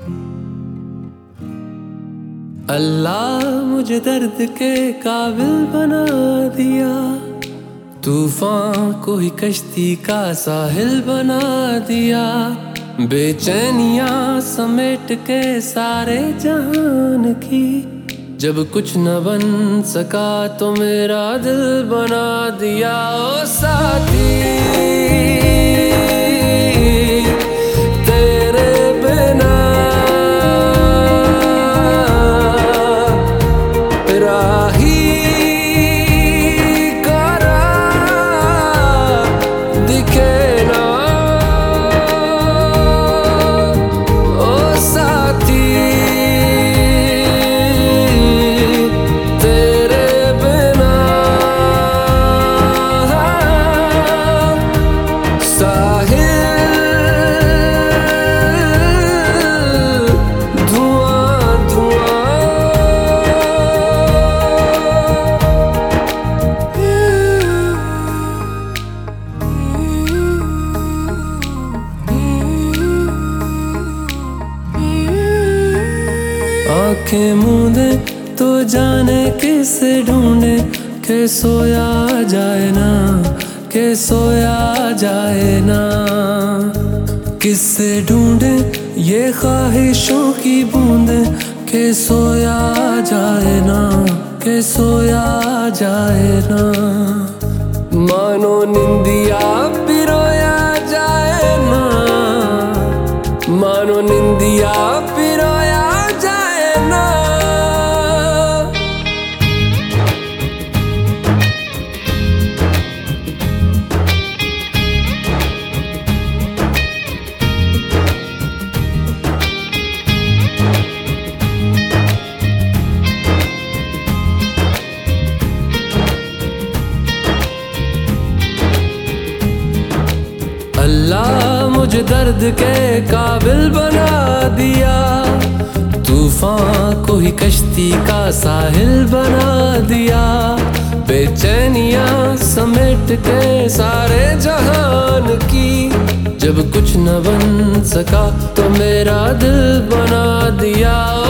अल्लाह मुझे दर्द के काबिल बना दिया, तूफान को ही कश्ती का साहिल बना दिया। बेचैनियां समेट के सारे जहान की, जब कुछ न बन सका तो मेरा दिल बना दिया। ओ साथी तेरे बिना राही करा दिखे ना। ओ साथी तेरे बिना साहिल धुआं धुआं। आंखें मूंदे तो जाने किसे ढूंढे, के सोया जाए ना, के सोया जाए ना। किससे ढूंढे ये ख्वाहिशों की बूंदे, के सोया जाए ना, के सोया जाए ना। मानो निंदिया पिरोया जाए ना, मानो निंदिया पिरोया जाए ना। अल्लाह मुझे दर्द के काबिल बना दिया, तूफान को ही कश्ती का साहिल बना दिया। बेचैनियां समेट के सारे जहान की, जब कुछ न बन सका तो मेरा दिल बना दिया।